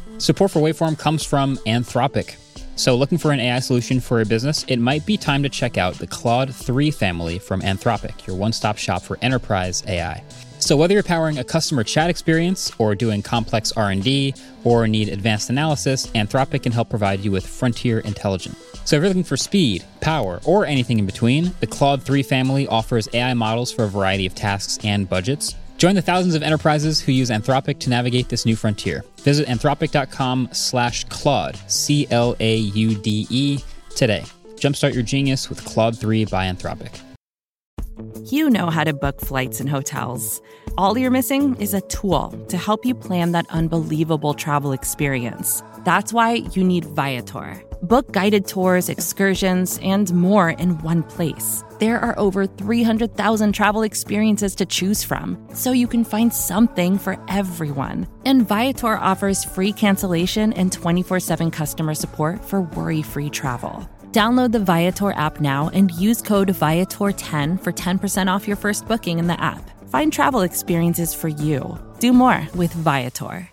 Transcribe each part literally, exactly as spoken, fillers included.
Support for Waveform comes from Anthropic. So looking for an A I solution for your business, it might be time to check out the Claude three family from Anthropic, your one-stop shop for enterprise A I. So whether you're powering a customer chat experience or doing complex R and D or need advanced analysis, Anthropic can help provide you with frontier intelligence. So if you're looking for speed, power, or anything in between, the Claude three family offers A I models for a variety of tasks and budgets. Join the thousands of enterprises who use Anthropic to navigate this new frontier. Visit anthropic.com slash Claude, C L A U D E, today. Jumpstart your genius with Claude three by Anthropic. You know how to book flights and hotels. All you're missing is a tool to help you plan that unbelievable travel experience. That's why you need Viator. Book guided tours, excursions, and more in one place. There are over three hundred thousand travel experiences to choose from, so you can find something for everyone. And Viator offers free cancellation and twenty-four seven customer support for worry-free travel. Download the Viator app now and use code Viator ten for ten percent off your first booking in the app. Find travel experiences for you. Do more with Viator.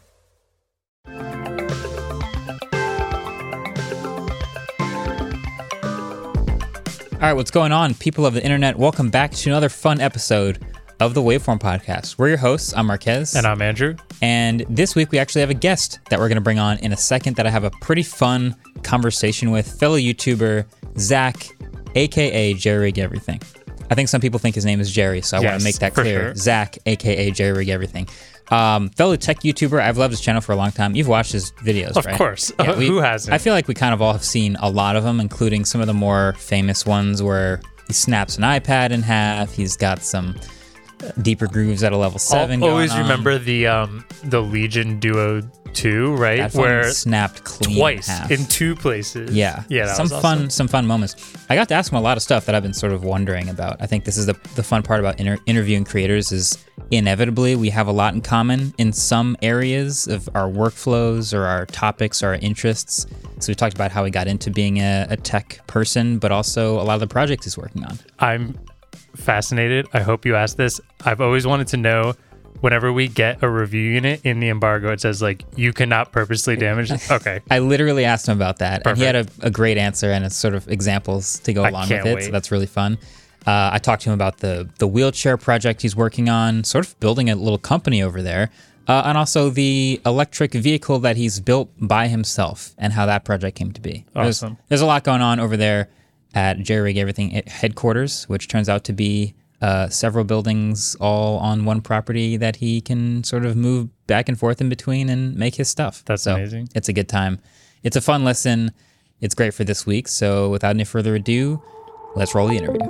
All right, what's going on, people of the internet? Welcome back to another fun episode of the Waveform Podcast. We're your hosts. I'm Marquez. And I'm Andrew. And this week we actually have a guest that we're going to bring on in a second that I have a pretty fun conversation with, fellow YouTuber Zach, a k a. Jerry Rig Everything. I think some people think his name is Jerry, so I yes, want to make that clear. Sure. Zach, a k a. Jerry Rig Everything. Um, fellow tech YouTuber. I've loved his channel for a long time. You've watched his videos, of right? Of course. Yeah, we, Who hasn't? I feel like we kind of all have seen a lot of them, including some of the more famous ones where he snaps an iPad in half. He's got some deeper grooves at a level seven. I'll always going on. remember the um the Legion Duo two, right? That phone Where snapped clean twice in, half. in two places. Yeah, yeah. That some was fun, awesome. some fun moments. I got to ask him a lot of stuff that I've been sort of wondering about. I think this is the the fun part about inter- interviewing creators is inevitably we have a lot in common in some areas of our workflows or our topics or our interests. So we talked about how he got into being a, a tech person, but also a lot of the projects he's working on. I'm fascinated. I hope you asked this. I've always wanted to know, whenever we get a review unit in the embargo, it says like, you cannot purposely damage it. Okay. I literally asked him about that. Perfect. And he had a, a great answer and it's sort of examples to go I along can't with it. wait. So that's really fun. Uh, I talked to him about the the wheelchair project he's working on, sort of building a little company over there, uh, and also the electric vehicle that he's built by himself and how that project came to be. Awesome. There's, there's a lot going on over there at Jerry Rig Everything headquarters, which turns out to be uh, several buildings all on one property that he can sort of move back and forth in between and make his stuff. That's so amazing. It's a good time. It's a fun listen. It's great for this week. So without any further ado, let's roll the interview.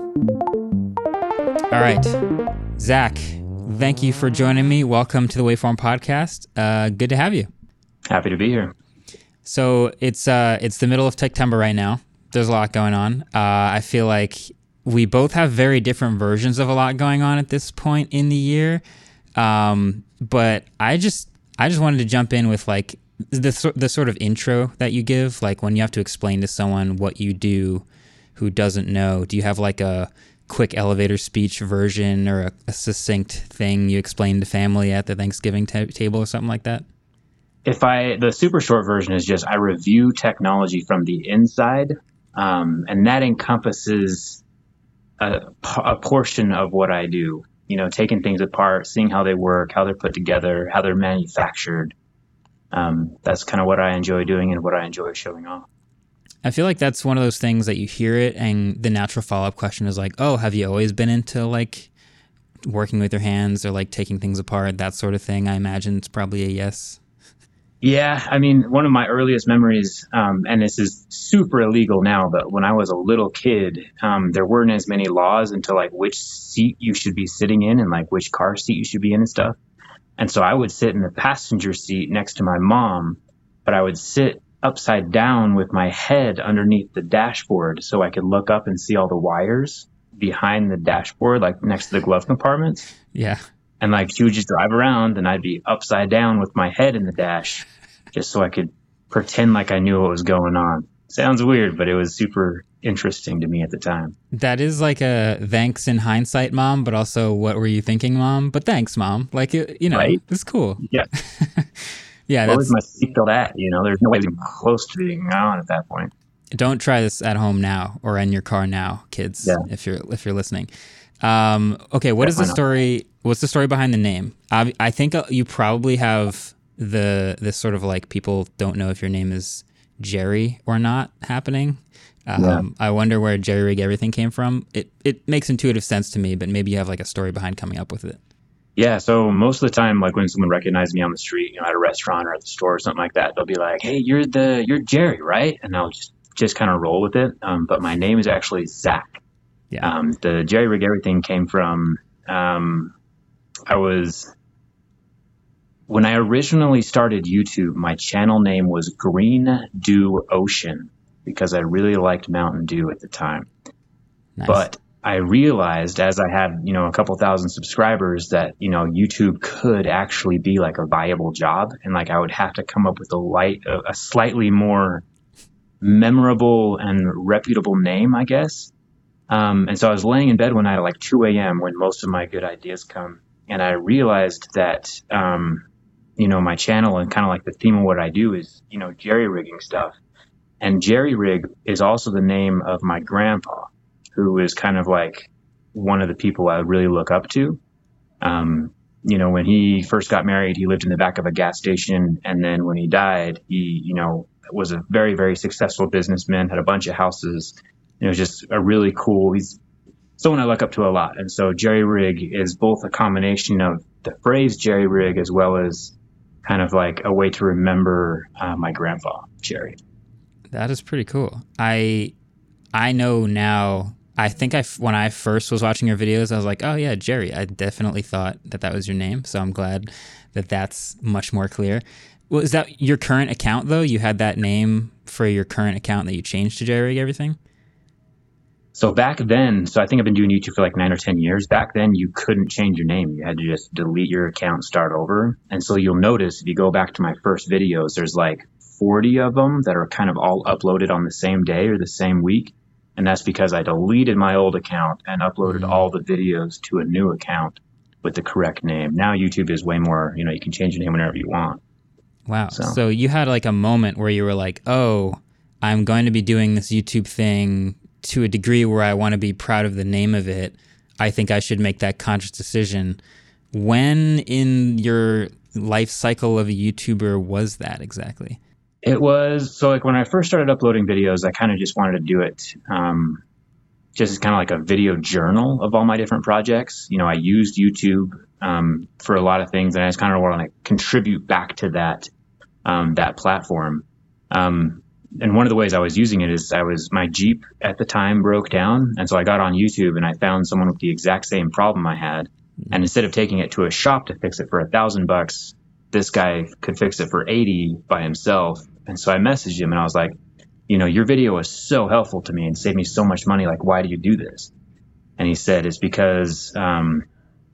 All right, Zach, thank you for joining me. Welcome to the Waveform Podcast. Uh, good to have you. Happy to be here. So it's uh, it's the middle of Techtember right now. There's a lot going on. Uh, I feel like we both have very different versions of a lot going on at this point in the year. Um, but I just I just wanted to jump in with like the the sort of intro that you give, like when you have to explain to someone what you do who doesn't know. Do you have like a quick elevator speech version or a, a succinct thing you explain to family at the Thanksgiving ta- table or something like that? If I, the super short version is just I review technology from the inside, um, and that encompasses a, a portion of what I do. You know, taking things apart, seeing how they work, how they're put together, how they're manufactured. Um, that's kind of what I enjoy doing and what I enjoy showing off. I feel like that's one of those things that you hear it and the natural follow-up question is like, oh, have you always been into like working with your hands or like taking things apart, that sort of thing? I imagine it's probably a yes. Yeah, I mean, one of my earliest memories, um, and this is super illegal now, but when I was a little kid, um, there weren't as many laws into like which seat you should be sitting in and like which car seat you should be in and stuff. And so I would sit in the passenger seat next to my mom, but I would sit upside down with my head underneath the dashboard so I could look up and see all the wires behind the dashboard, like next to the glove compartments. Yeah. And like she would just drive around and I'd be upside down with my head in the dash just so I could pretend like I knew what was going on. Sounds weird, but it was super interesting to me at the time. That is like a thanks in hindsight, mom, but also what were you thinking, mom? But thanks, mom. Like, you know, Right? it's cool. Yeah. Yeah, Where that's. was my seatbelt at? You know, there's no way even close to being on at that point. Don't try this at home now or in your car now, kids. Yeah. If you're if you're listening. Um, okay, what is the Definitely not. story? What's the story behind the name? I, I think uh, you probably have the this sort of like people don't know if your name is Jerry or not happening. Um, Yeah. I wonder where Jerry Rig Everything came from. It it makes intuitive sense to me, but maybe you have like a story behind coming up with it. Yeah, so most of the time, like when someone recognizes me on the street, you know, at a restaurant or at the store or something like that, they'll be like, "Hey, you're the you're Jerry, right?" And I'll just just kind of roll with it. Um, but my name is actually Zach. Yeah. Um, the Jerry Rig Everything came from um, I was when I originally started YouTube. My channel name was Green Dew Ocean because I really liked Mountain Dew at the time. Nice. But I realized as I had, you know, a couple thousand subscribers that, you know, YouTube could actually be like a viable job. And like I would have to come up with a light, a, a slightly more memorable and reputable name, I guess. Um, and so I was laying in bed one night at like two a.m. when most of my good ideas come. And I realized that, um, you know, my channel and kind of like the theme of what I do is, you know, jerry rigging stuff. And Jerry Rig is also the name of my grandpa, who is kind of like one of the people I really look up to. Um, you know, when he first got married, he lived in the back of a gas station. And then when he died, he, you know, was a very, very successful businessman, had a bunch of houses. It was just a really cool, he's someone I look up to a lot. And so Jerry Rig is both a combination of the phrase Jerry Rig as well as kind of like a way to remember uh, my grandpa, Jerry. That is pretty cool. I I know now. I think I when I first was watching your videos, I was like, oh yeah, Jerry. I definitely thought that that was your name. So I'm glad that that's much more clear. Well, is that your current account though? You had that name for your current account that you changed to Jerry Rig Everything? So back then, so I think I've been doing YouTube for like nine or ten years. Back then, you couldn't change your name. You had to just delete your account, start over. And so you'll notice if you go back to my first videos, there's like forty of them that are kind of all uploaded on the same day or the same week. And that's because I deleted my old account and uploaded Mm. all the videos to a new account with the correct name. Now YouTube is way more, you know, you can change your name whenever you want. Wow. So. So- you had like a moment where you were like, oh, I'm going to be doing this YouTube thing to a degree where I want to be proud of the name of it. I think I should make that conscious decision. When in your life cycle of a YouTuber was that exactly? It was, so like when I first started uploading videos, I kind of just wanted to do it um, just as kind of like a video journal of all my different projects. You know, I used YouTube um, for a lot of things, and I just kind of want to contribute back to that um, that platform. Um, and one of the ways I was using it is I was, my Jeep at the time broke down. And so I got on YouTube and I found someone with the exact same problem I had. And instead of taking it to a shop to fix it for a thousand bucks, this guy could fix it for eighty by himself. And so I messaged him and I was like, you know, your video was so helpful to me and saved me so much money. Like, why do you do this? And he said, it's because um,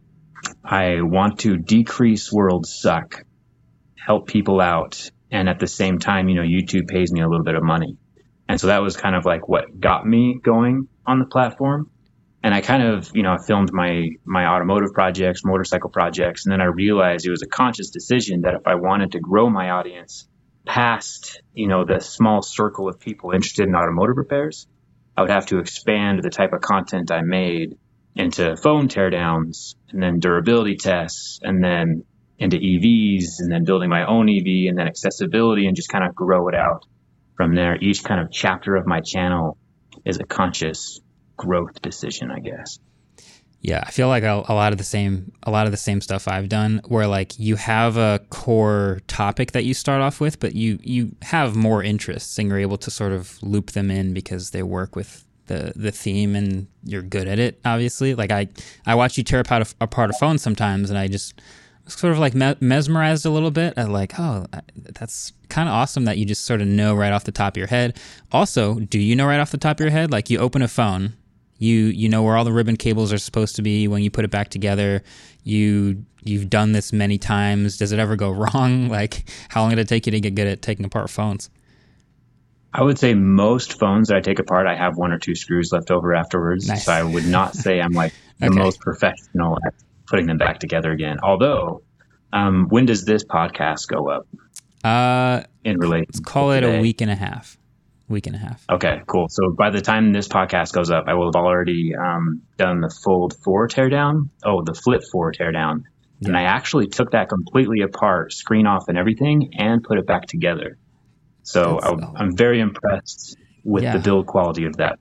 I want to decrease world suck, help people out. And at the same time, you know, YouTube pays me a little bit of money. And so that was kind of like what got me going on the platform. And I kind of, you know, I filmed my, my automotive projects, motorcycle projects. And then I realized it was a conscious decision that if I wanted to grow my audience past, you know, the small circle of people interested in automotive repairs, I would have to expand the type of content I made into phone teardowns and then durability tests and then into E Vs and then building my own E V and then accessibility and just kind of grow it out from there. Each kind of chapter of my channel is a conscious growth decision, I guess. Yeah, I feel like a, a lot of the same, a lot of the same stuff I've done, where like you have a core topic that you start off with, but you you have more interests and you're able to sort of loop them in because they work with the the theme and you're good at it. Obviously, like I I watch you tear apart a, apart a phone sometimes, and I just sort of like me- mesmerized a little bit. I like, oh, that's kind of awesome that you just sort of know right off the top of your head. Also, do you know right off the top of your head, like you open a phone, you you know where all the ribbon cables are supposed to be when you put it back together. You you've done this many times. Does it ever go wrong? Like, how long did it take you to get good at taking apart phones? I would say most phones that I take apart, I have one or two screws left over afterwards. Nice. So I would not say I'm like the Okay. most professional at putting them back together again. Although, um, when does this podcast go up? Uh, in relation? let's call it today? a week and a half. Week and a half. Okay, cool. So by the time this podcast goes up, I will have already um, done the Fold four teardown. Oh, the Flip four teardown. Yeah. And I actually took that completely apart, screen off and everything, and put it back together. So I, I'm very impressed with yeah. the build quality of that.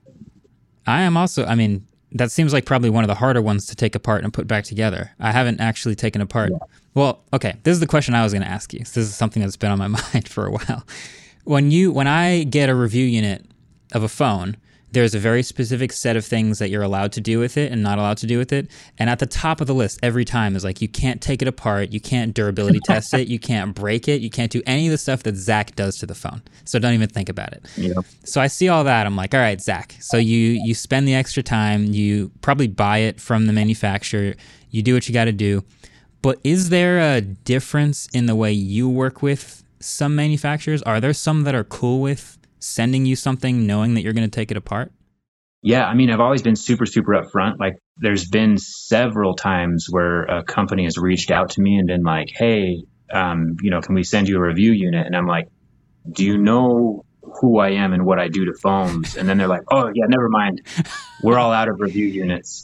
I am also, I mean, that seems like probably one of the harder ones to take apart and put back together. I haven't actually taken apart. Yeah. Well, okay, this is the question I was going to ask you. So this is something that's been on my mind for a while. When you, when I get a review unit of a phone, there's a very specific set of things that you're allowed to do with it and not allowed to do with it. And at the top of the list every time is like, you can't take it apart, you can't durability test it, you can't break it, you can't do any of the stuff that Zach does to the phone. So don't even think about it. Yeah. So I see all that, I'm like, all right, Zach. So you you spend the extra time, you probably buy it from the manufacturer, you do what you got to do. But is there a difference in the way you work with some manufacturers? Are there some that are cool with sending you something knowing that you're going to take it apart? Yeah, I mean, I've always been super, super upfront. Like, there's been several times where a company has reached out to me and been like, hey, um, you know, can we send you a review unit? And I'm like, do you know who I am and what I do to phones? And then they're like, oh, yeah, never mind. We're all out of review units.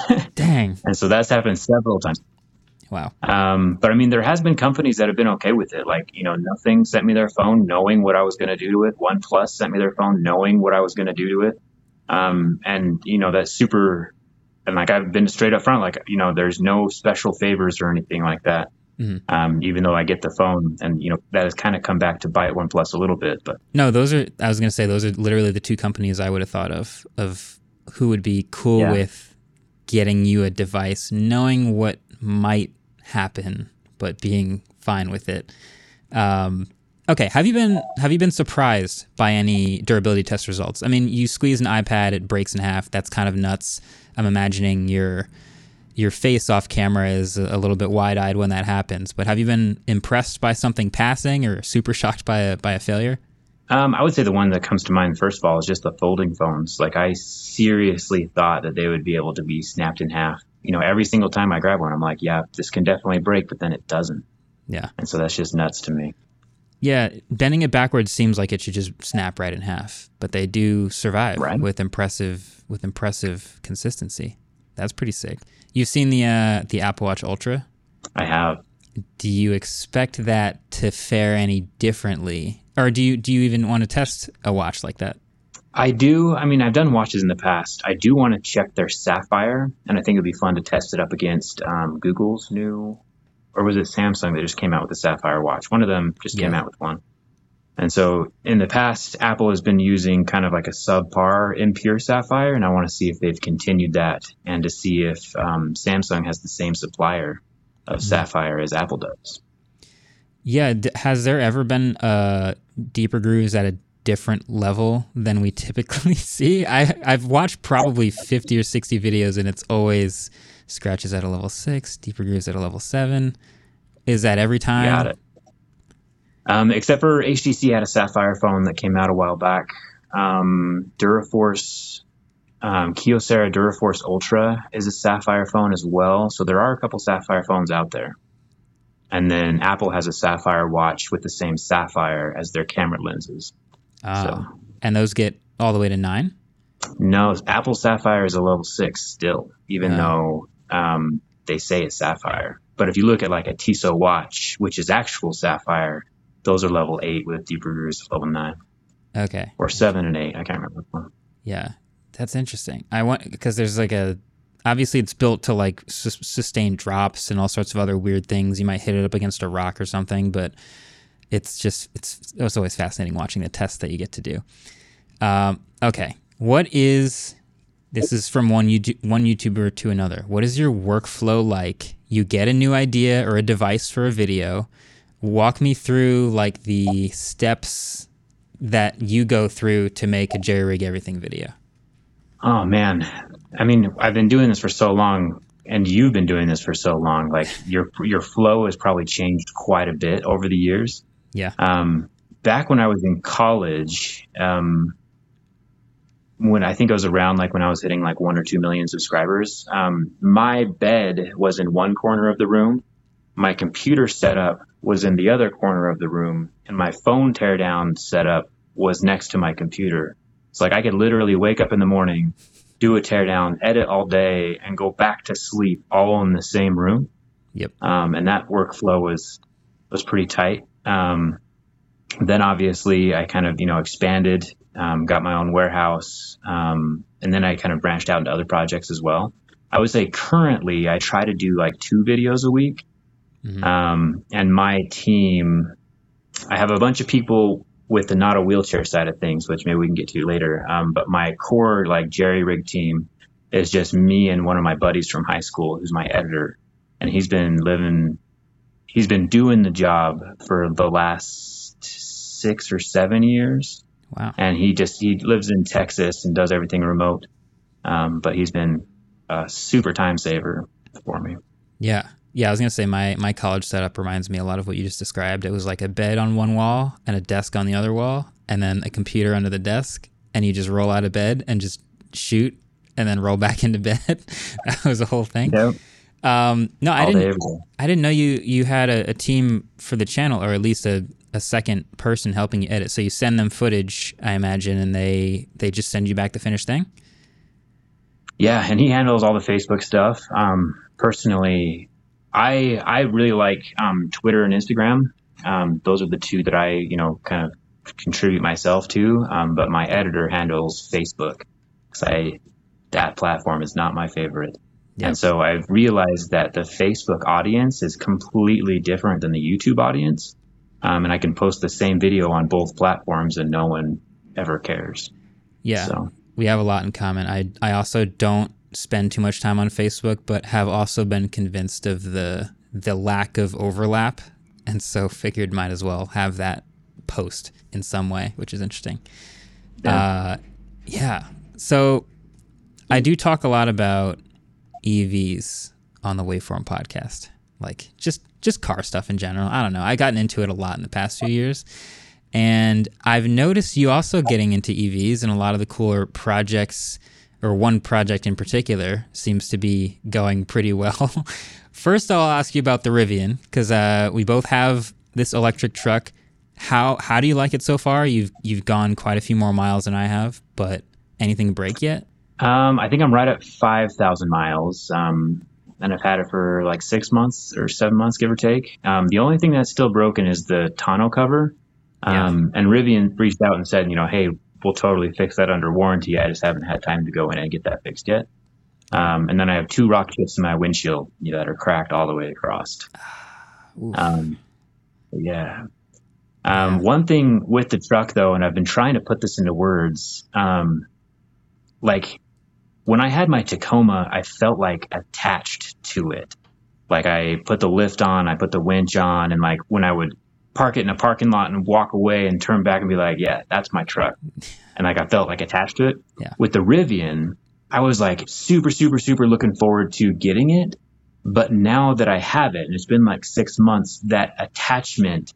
Dang. And so that's happened several times. Wow. Um, but I mean, there has been companies that have been okay with it. Like, you know, Nothing sent me their phone knowing what I was going to do to it. OnePlus sent me their phone knowing what I was going to do to it. Um, and, you know, that's super. And like, I've been straight up front, like, you know, there's no special favors or anything like that. Mm-hmm. Um, even though I get the phone, and, you know, that has kind of come back to bite OnePlus a little bit. But no, those are, I was going to say, those are literally the two companies I would have thought of, of who would be cool yeah. with getting you a device, knowing what might happen, but being fine with it. Um, okay, have you been have you been surprised by any durability test results? I mean, you squeeze an iPad, it breaks in half. That's kind of nuts. I'm imagining your your face off camera is a little bit wide-eyed when that happens. But have you been impressed by something passing or super shocked by a by a failure? Um, I would say the one that comes to mind first of all is just the folding phones. Like, I seriously thought that they would be able to be snapped in half. You know, every single time I grab one, I'm like, yeah, this can definitely break, but then it doesn't. Yeah. And so that's just nuts to me. Yeah, bending it backwards seems like it should just snap right in half, but they do survive right. with impressive with impressive consistency. That's pretty sick. You've seen the uh, the Apple Watch Ultra? I have. Do you expect that to fare any differently, or do you do you even want to test a watch like that? I do. I mean, I've done watches in the past. I do want to check their Sapphire, and I think it'd be fun to test it up against um, Google's new, or was it Samsung that just came out with the Sapphire watch? One of them just yeah. came out with one. And so in the past, Apple has been using kind of like a subpar impure Sapphire, and I want to see if they've continued that, and to see if um, Samsung has the same supplier of mm-hmm. Sapphire as Apple does. Yeah. D- has there ever been uh, deeper grooves at a different level than we typically see? I, I've watched probably fifty or sixty videos, and it's always scratches at a level six, deeper grooves at a level seven. Is that every time? Got it. Um, except for H T C had a Sapphire phone that came out a while back. Um, Duraforce, um, Kyocera Duraforce Ultra is a Sapphire phone as well. So there are a couple Sapphire phones out there. And then Apple has a Sapphire watch with the same Sapphire as their camera lenses. Ah, so, and those get all the way to nine? No, Apple Sapphire is a level six still, even oh. though um, they say it's Sapphire. But if you look at like a Tissot watch, which is actual Sapphire, those are level eight with deeper grooves of level nine. Okay. Or seven and eight. I can't remember which one. Yeah, that's interesting. I want, because there's like a, obviously it's built to like su- sustain drops and all sorts of other weird things. You might hit it up against a rock or something, but it's just, it's, it's always fascinating watching the tests that you get to do. Um, okay. What is, this is from one YouTube, one YouTuber to another. What is your workflow like? You get a new idea or a device for a video. Walk me through like the steps that you go through to make a Jerry Rig Everything video. Oh man. I mean, I've been doing this for so long, and you've been doing this for so long. Like your, your flow has probably changed quite a bit over the years. Yeah. Um, back when I was in college, um, when I think it was around like when I was hitting like one or two million subscribers, um, my bed was in one corner of the room. my computer setup was in the other corner of the room, and my phone teardown setup was next to my computer. It's like I could literally wake up in the morning, do a teardown, edit all day, and go back to sleep all in the same room. Yep. Um, and that workflow was was pretty tight. Um, then obviously I kind of, you know, expanded, um, got my own warehouse, um, and then I kind of branched out into other projects as well. I would say currently I try to do like two videos a week. Mm-hmm. Um, and my team, I have a bunch of people with the not a wheelchair side of things, which maybe we can get to later. Um, but my core like jerry rig team is just me and one of my buddies from high school, who's my editor. And he's been living, he's been doing the job for the last six or seven years. Wow. And he just, he lives in Texas and does everything remote. Um, but he's been a super time saver for me. Yeah. Yeah, I was going to say my, my college setup reminds me a lot of what you just described. It was like a bed on one wall and a desk on the other wall, and then a computer under the desk, and you just roll out of bed and just shoot and then roll back into bed. That was the whole thing. Yep. Um, no, I All didn't day, I didn't know you, you had a, a team for the channel, or at least a, a second person helping you edit. So you send them footage, I imagine, and they, they just send you back the finished thing? Yeah, and he handles all the Facebook stuff. Um, personally, I I really like um, Twitter and Instagram. Um, those are the two that I, you know, kind of contribute myself to. Um, but my editor handles Facebook, because I that platform is not my favorite. Yep. And so I've realized that the Facebook audience is completely different than the YouTube audience. Um, and I can post the same video on both platforms and no one ever cares. Yeah, so. We have a lot in common. I I also don't spend too much time on Facebook, but have also been convinced of the the lack of overlap, and so figured might as well have that post in some way, which is interesting. Yeah. Uh, yeah. So I do talk a lot about E Vs on the Waveform podcast, like just just car stuff in general. I don't know. I've gotten into it a lot in the past few years. And I've noticed you also getting into E Vs, and a lot of the cooler projects, or one project in particular, seems to be going pretty well. First, I'll ask you about the Rivian, because uh, we both have this electric truck. How how do you like it so far? You've you've gone quite a few more miles than I have, but anything break yet? Um, I think I'm right at five thousand miles, um, and I've had it for like six months or seven months, give or take. Um, the only thing that's still broken is the tonneau cover. Um, yeah. And Rivian reached out and said, you know, hey, we'll totally fix that under warranty. I just haven't had time to go in and get that fixed yet. Um, and then I have two rock chips in my windshield, you know, that are cracked all the way across. Um, yeah. Um, yeah. One thing with the truck, though, and I've been trying to put this into words, um, like when I had my Tacoma, I felt like attached to it. Like I put the lift on, I put the winch on, and like when I would park it in a parking lot and walk away and turn back and be like, yeah, that's my truck. And like I felt like attached to it. Yeah. With the Rivian, I was like super, super, super looking forward to getting it. But now that I have it, and it's been like six months, that attachment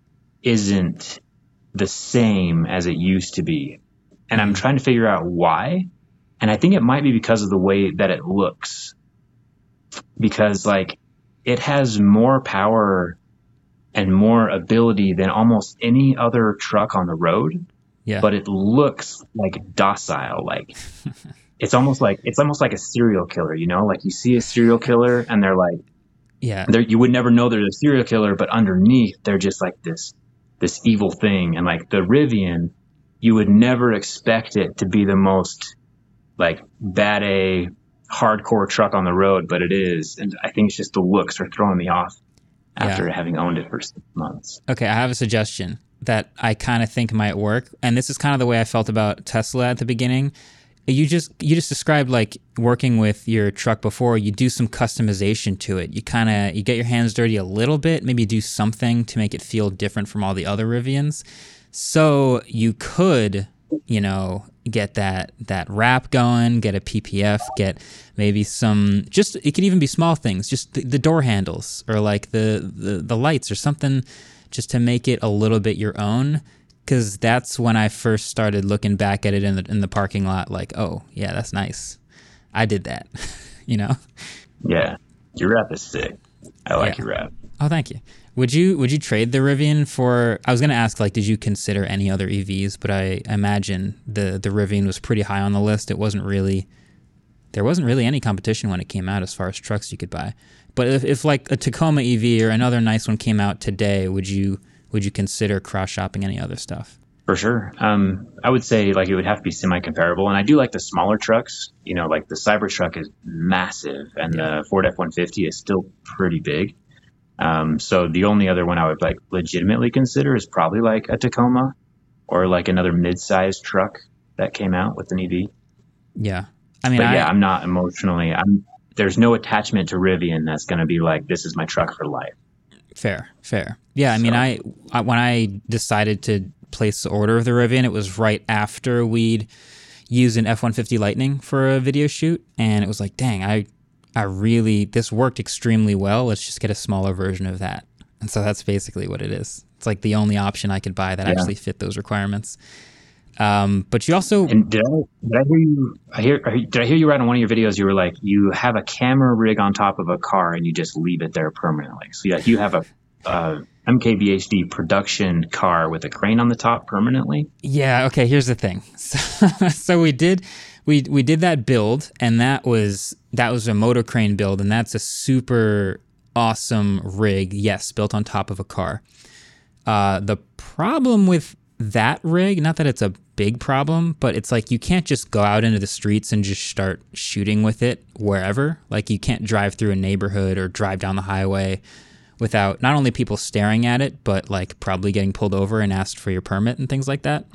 isn't the same as it used to be. And I'm trying to figure out why. And I think it might be because of the way that it looks. Because like it has more power and more ability than almost any other truck on the road. Yeah. But it looks like docile. Like it's almost like it's almost like a serial killer, you know? Like you see a serial killer and they're like, yeah, they're, you would never know they're a serial killer, but underneath they're just like this this evil thing. And like the Rivian, you would never expect it to be the most like bad A hardcore truck on the road, but it is. And I think it's just the looks are throwing me off after yeah. having owned it for six months. Okay, I have a suggestion that I kind of think might work, and this is kind of the way I felt about Tesla at the beginning. You just you just described like working with your truck before. You do some customization to it. You kind of you get your hands dirty a little bit, maybe do something to make it feel different from all the other Rivians. So you could, you know, get that that wrap going, get a P P F, get maybe some, just, it could even be small things, just the, the door handles or like the, the, the lights or something, just to make it a little bit your own. Because that's when I first started looking back at it in the in the parking lot, like, oh, yeah, that's nice. I did that, you know? Yeah. Your wrap is sick. I like yeah. your wrap. Oh, thank you. Would you would you trade the Rivian for? I was going to ask, like, did you consider any other E Vs? But I imagine the the Rivian was pretty high on the list. It wasn't really there wasn't really any competition when it came out as far as trucks you could buy. But if, if like a Tacoma E V or another nice one came out today, would you would you consider cross shopping any other stuff? For sure. Um, I would say like it would have to be semi-comparable. And I do like the smaller trucks. You know, like the Cybertruck is massive and yeah. the Ford F one fifty is still pretty big. Um, so the only other one I would like legitimately consider is probably like a Tacoma or like another mid-sized truck that came out with an E V. Yeah. I mean, but I, yeah, I'm not emotionally, I'm, there's no attachment to Rivian that's going to be like, this is my truck for life. Fair, fair. Yeah. I so. mean, I, I, when I decided to place the order of the Rivian, it was right after we'd used an F one fifty Lightning for a video shoot. And it was like, dang, I, I really, this worked extremely well. Let's just get a smaller version of that. And so that's basically what it is. It's like the only option I could buy that yeah. actually fit those requirements. Um, but you also... And did I, did I hear you, I hear, did I hear you right on one of your videos? You were like, you have a camera rig on top of a car and you just leave it there permanently. So yeah, you have a, uh, M K B H D production car with a crane on the top permanently? Yeah, okay, here's the thing. So, so we did we we did that build, and that was that was a motor crane build, and that's a super awesome rig, yes, built on top of a car. Uh, the problem with that rig, not that it's a big problem, but it's like you can't just go out into the streets and just start shooting with it wherever. Like you can't drive through a neighborhood or drive down the highway without not only people staring at it, but like probably getting pulled over and asked for your permit and things like that.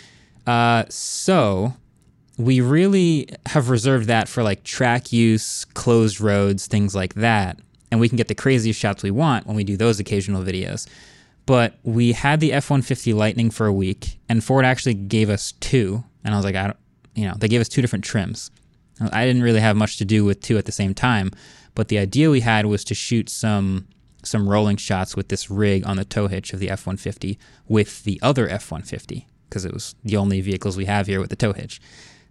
Uh, so we really have reserved that for like track use, closed roads, things like that. And we can get the craziest shots we want when we do those occasional videos. But we had the F one fifty Lightning for a week, and Ford actually gave us two. And I was like, I don't, you know, they gave us two different trims. I didn't really have much to do with two at the same time, but the idea we had was to shoot some some rolling shots with this rig on the tow hitch of the F one fifty with the other F one fifty, because it was the only vehicles we have here with the tow hitch.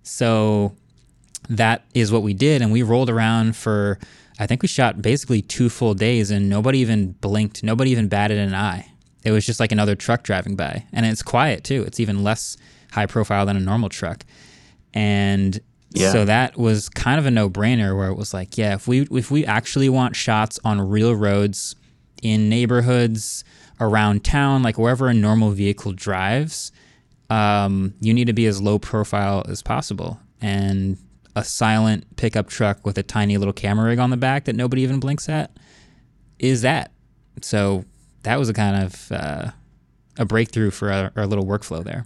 So that is what we did, and we rolled around for, I think we shot basically two full days, and nobody even blinked, nobody even batted an eye. It was just like another truck driving by, and it's quiet too. It's even less high profile than a normal truck. And yeah. So that was kind of a no-brainer where it was like, yeah, if we if we actually want shots on real roads in neighborhoods around town, like wherever a normal vehicle drives, um, you need to be as low profile as possible. And a silent pickup truck with a tiny little camera rig on the back that nobody even blinks at is that. So that was a kind of uh, a breakthrough for our, our little workflow there.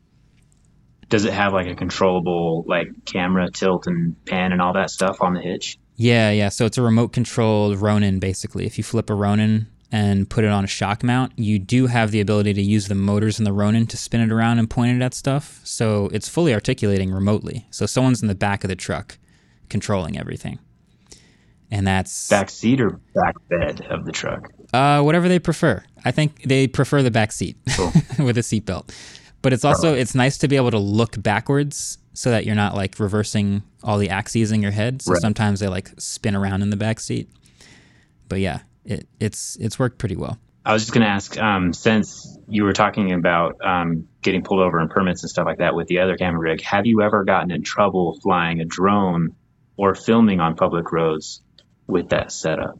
Does it have like a controllable like camera tilt and pan and all that stuff on the hitch? Yeah, yeah. So it's a remote controlled Ronin basically. If you flip a Ronin and put it on a shock mount, you do have the ability to use the motors in the Ronin to spin it around and point it at stuff. So it's fully articulating remotely. So someone's in the back of the truck controlling everything. And that's... Back seat or back bed of the truck? Uh, whatever they prefer. I think they prefer the back seat cool. with a seatbelt. But it's also, it's nice to be able to look backwards so that you're not like reversing all the axes in your head. So right. Sometimes they like spin around in the back seat. But yeah, it, it's it's worked pretty well. I was just going to ask, um, since you were talking about um, getting pulled over and permits and stuff like that with the other camera rig, have you ever gotten in trouble flying a drone or filming on public roads with that setup?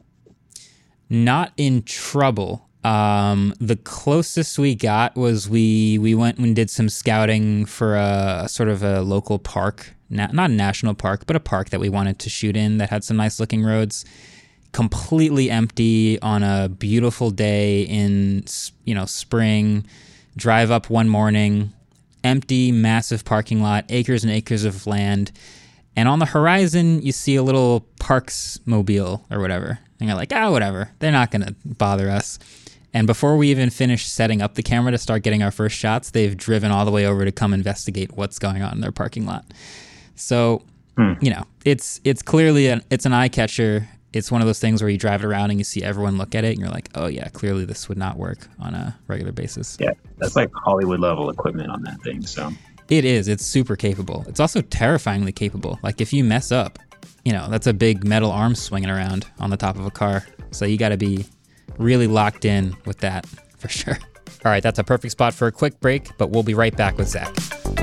Not in trouble. Um, the closest we got was we, we went and did some scouting for a, a sort of a local park, na- not a national park, but a park that we wanted to shoot in that had some nice looking roads, completely empty on a beautiful day in, you know, spring, drive up one morning, empty, massive parking lot, acres and acres of land. And on the horizon, you see a little Parks mobile or whatever. And you're like, ah, whatever. They're not going to bother us. And before we even finish setting up the camera to start getting our first shots, they've driven all the way over to come investigate what's going on in their parking lot. So, hmm. you know, it's it's clearly an, it's an eye catcher. It's one of those things where you drive it around and you see everyone look at it and you're like, oh yeah, clearly this would not work on a regular basis. Yeah, that's like Hollywood level equipment on that thing. So it is. It's super capable. It's also terrifyingly capable. Like if you mess up, you know, that's a big metal arm swinging around on the top of a car. So you got to be really locked in with that for sure. All right, that's a perfect spot for a quick break, but we'll be right back with Zach.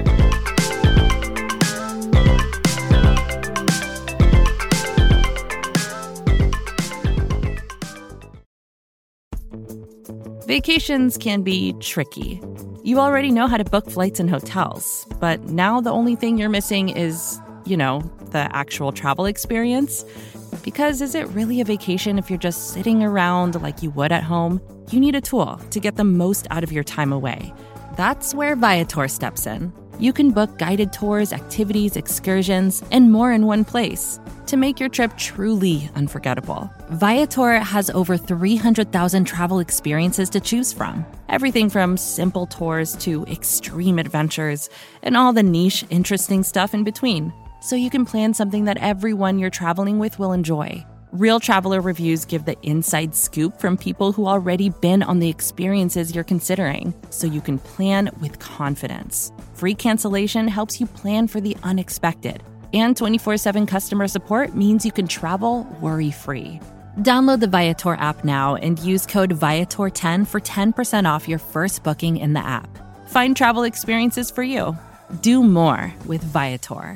Vacations can be tricky. You already know how to book flights and hotels, but now the only thing you're missing is, you know, the actual travel experience. Because is it really a vacation if you're just sitting around like you would at home? You need a tool to get the most out of your time away. That's where Viator steps in. You can book guided tours, activities, excursions, and more in one place to make your trip truly unforgettable. Viator has over three hundred thousand travel experiences to choose from. Everything from simple tours to extreme adventures and all the niche, interesting stuff in between. So you can plan something that everyone you're traveling with will enjoy. Real traveler reviews give the inside scoop from people who already been on the experiences you're considering, so you can plan with confidence. Free cancellation helps you plan for the unexpected. And twenty-four seven customer support means you can travel worry-free. Download the Viator app now and use code Viator ten for ten percent off your first booking in the app. Find travel experiences for you. Do more with Viator.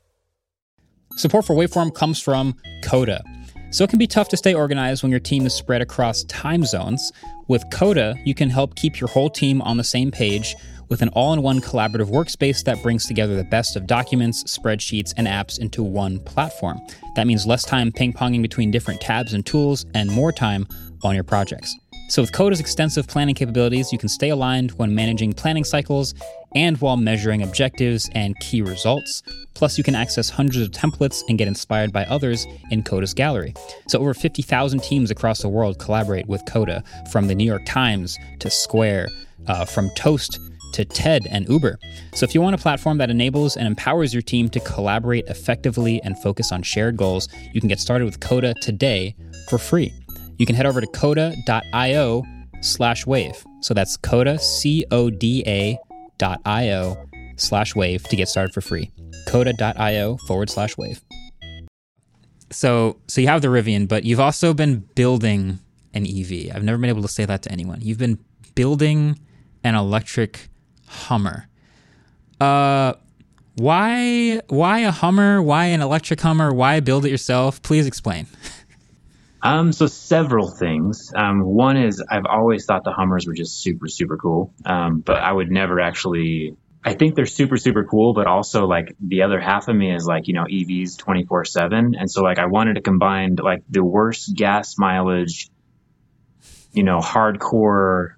Support for Waveform comes from Coda. So it can be tough to stay organized when your team is spread across time zones. With Coda, you can help keep your whole team on the same page with an all-in-one collaborative workspace that brings together the best of documents, spreadsheets, and apps into one platform. That means less time ping-ponging between different tabs and tools and more time on your projects. So with Coda's extensive planning capabilities, you can stay aligned when managing planning cycles and while measuring objectives and key results. Plus, you can access hundreds of templates and get inspired by others in Coda's gallery. So over fifty thousand teams across the world collaborate with Coda, from the New York Times to Square, uh, from Toast to TED and Uber. So if you want a platform that enables and empowers your team to collaborate effectively and focus on shared goals, you can get started with Coda today for free. You can head over to coda.io slash wave. So that's Coda, C-O-D-A dot I-O slash wave to get started for free. Coda.io forward slash wave. So, so you have the Rivian, but you've also been building an E V. I've never been able to say that to anyone. You've been building an electric Hummer. Uh, why, why a Hummer? Why an electric Hummer? Why build it yourself? Please explain. Um, so several things. Um, one is I've always thought the Hummers were just super, super cool. Um, but I would never actually, I think they're super, super cool, but also like the other half of me is like, you know, E Vs twenty-four seven. And so like I wanted to combine like the worst gas mileage, you know, hardcore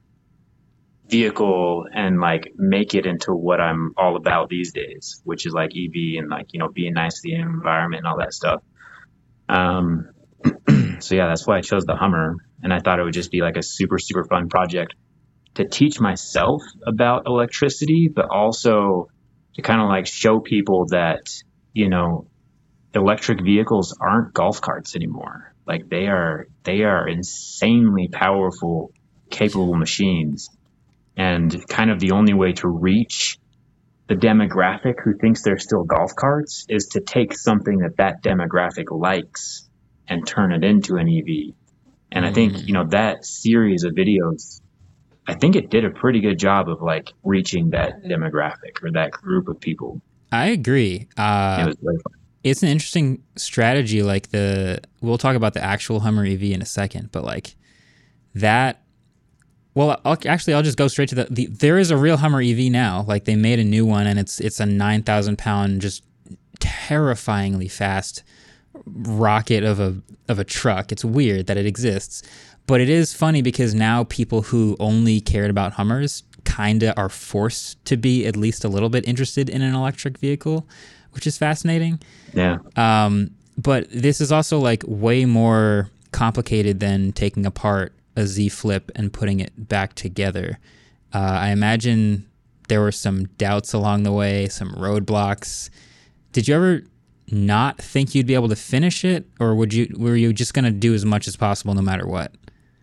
vehicle and like make it into what I'm all about these days, which is like E V and like, you know, being nice to the environment and all that stuff. Um, So yeah, that's why I chose the Hummer. And I thought it would just be like a super, super fun project to teach myself about electricity, but also to kind of like show people that, you know, electric vehicles aren't golf carts anymore. Like they are, they are insanely powerful, capable machines. And kind of the only way to reach the demographic who thinks they're still golf carts is to take something that that demographic likes and turn it into an E V. And I think, you know, that series of videos, I think it did a pretty good job of like reaching that demographic or that group of people. I agree. Uh, it was very fun. It's an interesting strategy. Like the, we'll talk about the actual Hummer E V in a second, but like that, well, I'll, actually, I'll just go straight to the, the, there is a real Hummer E V now. Like they made a new one and it's, it's a nine thousand pound, just terrifyingly fast rocket of a of a truck. It's weird that it exists, but it is funny because now people who only cared about Hummers kind of are forced to be at least a little bit interested in an electric vehicle, which is fascinating. Yeah. Um, but this is also like way more complicated than taking apart a Z Flip and putting it back together. Uh, I imagine there were some doubts along the way, some roadblocks. Did you ever not think you'd be able to finish it, or would you were you just going to do as much as possible no matter what?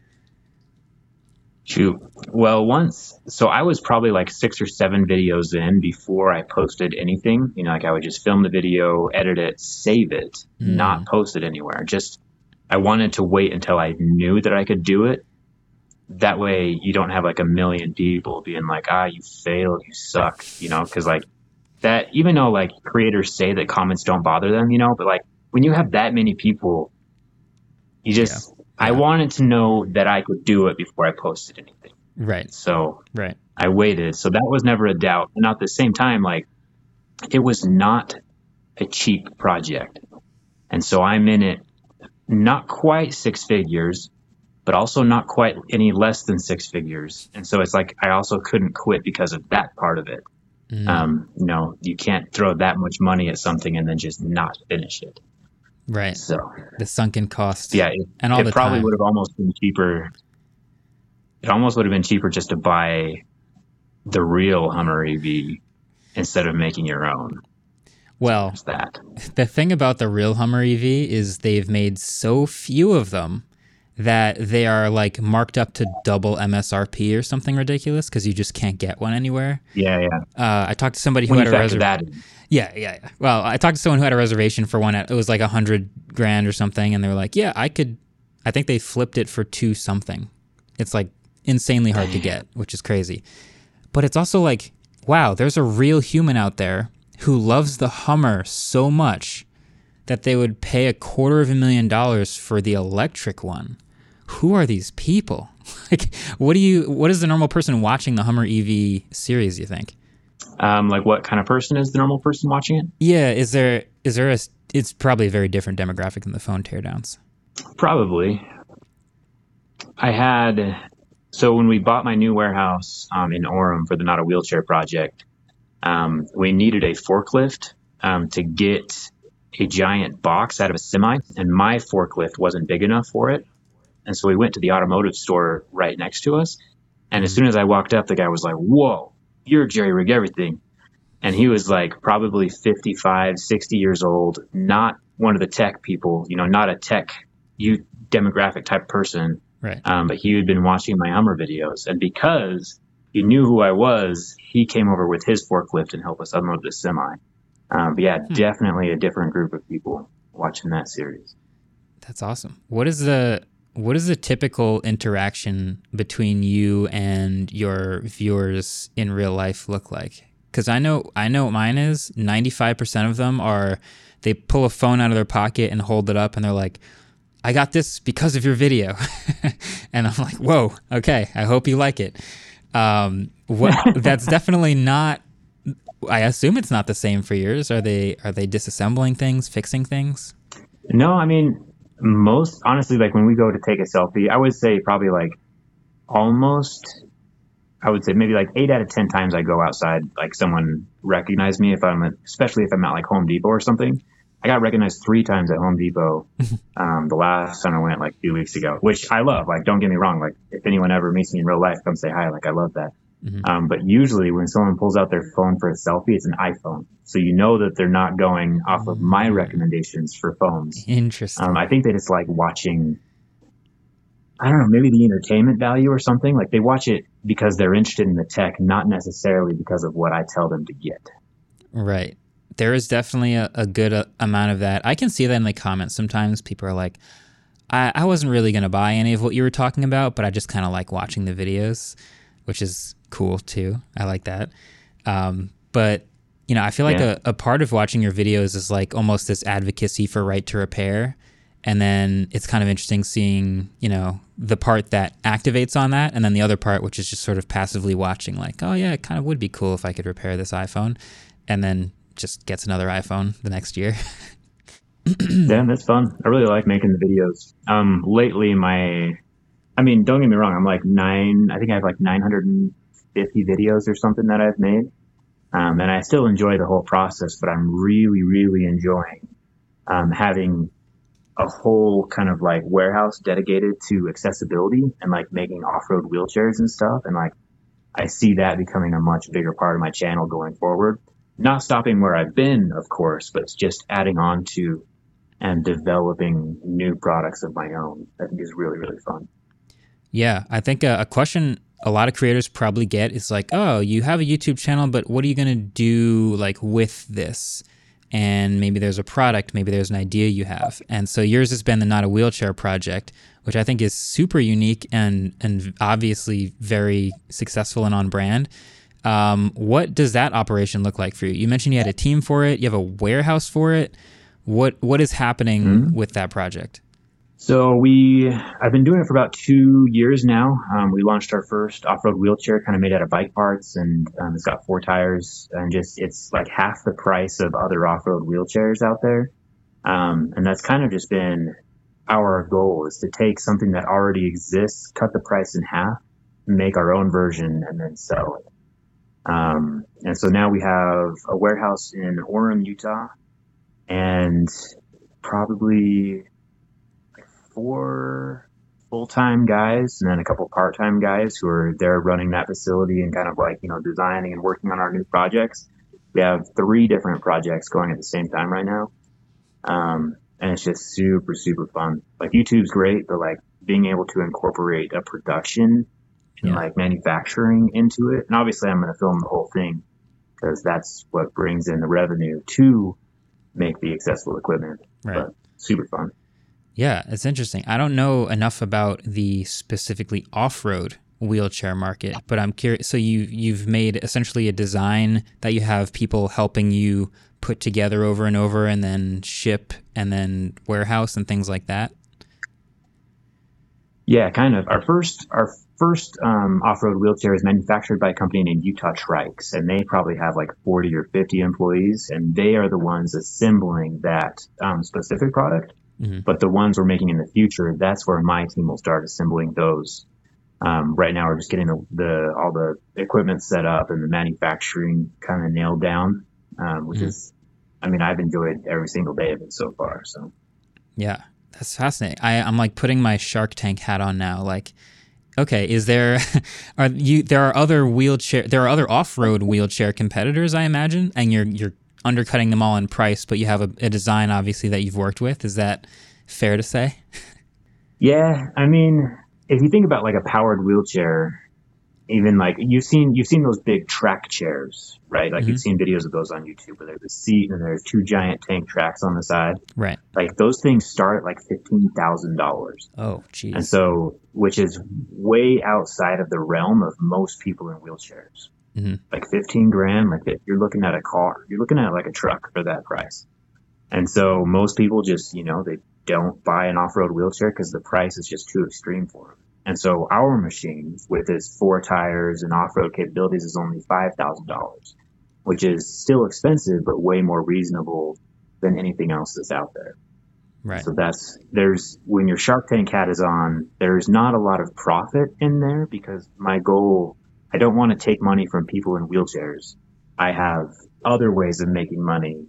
Shoot. Well, once, so I was probably like six or seven videos in before I posted anything. You know, like I would just film the video, edit it, save it, mm. not post it anywhere. Just, I wanted to wait until I knew that I could do it that way you don't have like a million people being like, ah, you failed, you suck, you know, because like that, even though like creators say that comments don't bother them, you know, but like when you have that many people, you just, yeah. I yeah. wanted to know that I could do it before I posted anything. Right. So right. I waited. So that was never a doubt. And at the same time, like it was not a cheap project. And so I'm in it, not quite six figures, but also not quite any less than six figures. And so it's like, I also couldn't quit because of that part of it. Mm. Um, you know, you can't throw that much money at something and then just not finish it. Right. So the sunken cost. Yeah. It, and all it the probably time. would have almost been cheaper. It almost would have been cheaper just to buy the real Hummer E V instead of making your own. Well, so that. The thing about the real Hummer E V is they've made so few of them that they are like marked up to double M S R P or something ridiculous because you just can't get one anywhere. Yeah, yeah. Uh, I talked to somebody who when had a reservation. Yeah, yeah, yeah. Well, I talked to someone who had a reservation for one. At, it was like a hundred grand or something, and they were like, "Yeah, I could." I think they flipped it for two something. It's like insanely hard to get, which is crazy. But it's also like, wow, there's a real human out there who loves the Hummer so much that they would pay a quarter of a million dollars for the electric one. Who are these people? Like, what do you? What is the normal person watching the Hummer E V series, you think? Um, like, what kind of person is the normal person watching it? Yeah, is there is there a? It's probably a very different demographic than the phone teardowns. Probably. I had so when we bought my new warehouse um, in Orem for the Not a Wheelchair project, um, we needed a forklift um, to get a giant box out of a semi, and my forklift wasn't big enough for it. And so we went to the automotive store right next to us. And as soon as I walked up, the guy was like, whoa, you're Jerry Rig Everything. And he was like probably fifty-five, sixty years old, not one of the tech people, you know, not a tech youth demographic type person. Right. Um, but he had been watching my Hummer videos. And because he knew who I was, he came over with his forklift and helped us unload the semi. Um, but yeah, hmm. definitely a different group of people watching that series. That's awesome. What is the... What is the typical interaction between you and your viewers in real life look like? Because I know I know what mine is. ninety-five percent of them are, they pull a phone out of their pocket and hold it up and they're like, I got this because of your video. And I'm like, whoa, okay, I hope you like it. Um, what? That's definitely not, I assume it's not the same for yours. Are they, are they disassembling things, fixing things? No, I mean, most honestly, like when we go to take a selfie, I would say probably like almost, I would say maybe like eight out of ten times I go outside, like someone recognized me if I'm, at, especially if I'm at like Home Depot or something. I got recognized three times at Home Depot. Um, the last time I went like two weeks ago, which I love. Like, don't get me wrong. Like if anyone ever meets me in real life, come say hi. Like I love that. Mm-hmm. Um, but usually when someone pulls out their phone for a selfie, it's an iPhone. So you know that they're not going off of my recommendations for phones. Interesting. Um, I think they just like watching, I don't know, maybe the entertainment value or something. Like they watch it because they're interested in the tech, not necessarily because of what I tell them to get. Right. There is definitely a, a good uh, amount of that. I can see that in the comments. Sometimes people are like, I, I wasn't really going to buy any of what you were talking about, but I just kind of like watching the videos, which is cool too. I like that. Um, but, you know, I feel like yeah. a, a part of watching your videos is like almost this advocacy for right to repair. And then it's kind of interesting seeing, you know, the part that activates on that. And then the other part, which is just sort of passively watching like, oh yeah, it kind of would be cool if I could repair this iPhone. And then just gets another iPhone the next year. Yeah, that's fun. I really like making the videos. Um, lately my, I mean, don't get me wrong. I'm like nine, I think I have like nine hundred fifty videos or something that I've made. Um, and I still enjoy the whole process, but I'm really, really enjoying, um, having a whole kind of like warehouse dedicated to accessibility and like making off-road wheelchairs and stuff. And like, I see that becoming a much bigger part of my channel going forward. Not stopping where I've been, of course, but it's just adding on to and developing new products of my own. I think is really, really fun. Yeah, I think a, a question a lot of creators probably get is like, oh, you have a YouTube channel, but what are you going to do like with this? And maybe there's a product, maybe there's an idea you have. And so yours has been the Not a Wheelchair project, which I think is super unique and and obviously very successful and on brand. Um, what does that operation look like for you? You mentioned you had a team for it. You have a warehouse for it. What what is happening mm-hmm. with that project? So we, I've been doing it for about two years now. Um, we launched our first off-road wheelchair, kind of made out of bike parts, and um, it's got four tires, and just it's like half the price of other off-road wheelchairs out there. Um, and that's kind of just been our goal, is to take something that already exists, cut the price in half, make our own version, and then sell it. Um, and so now we have a warehouse in Orem, Utah, and probably four full-time guys and then a couple part-time guys who are there running that facility and kind of like, you know, designing and working on our new projects. We have three different projects going at the same time right now. Um, and it's just super, super fun. Like YouTube's great, but like being able to incorporate a production and yeah. like manufacturing into it. And obviously I'm going to film the whole thing because that's what brings in the revenue to make the accessible equipment. Right. But super fun. Yeah, it's interesting. I don't know enough about the specifically off-road wheelchair market, but I'm curious. So you, you've made essentially a design that you have people helping you put together over and over and then ship and then warehouse and things like that? Yeah, kind of. Our first our first um, off-road wheelchair is manufactured by a company named Utah Trikes, and they probably have like forty or fifty employees, and they are the ones assembling that um, specific product. Mm-hmm. But the ones we're making in the future, that's where my team will start assembling those. Um, right now, we're just getting the, the all the equipment set up and the manufacturing kind of nailed down, um, which mm-hmm. is, I mean, I've enjoyed every single day of it so far. So, yeah, that's fascinating. I, I'm like putting my Shark Tank hat on now. Like, okay, is there are you? There are other wheelchair, there are other off-road wheelchair competitors, I imagine, and you're you're. undercutting them all in price, but you have a, a design obviously that you've worked with. Is that fair to say? Yeah, I mean, if you think about like a powered wheelchair, even like you've seen you've seen those big track chairs, right? Like mm-hmm. you've seen videos of those on YouTube where there's a seat and there's two giant tank tracks on the side. Right. Like those things start at like fifteen thousand dollars. Oh, geez. And so, which is way outside of the realm of most people in wheelchairs. Mm-hmm. Like fifteen grand, like you're looking at a car, you're looking at like a truck for that price. And so most people just, you know, they don't buy an off-road wheelchair because the price is just too extreme for them. And so our machine with its four tires and off-road capabilities is only five thousand dollars, which is still expensive, but way more reasonable than anything else that's out there. Right. So that's, there's, when your Shark Tank hat is on, there's not a lot of profit in there because my goal, I don't want to take money from people in wheelchairs. I have other ways of making money.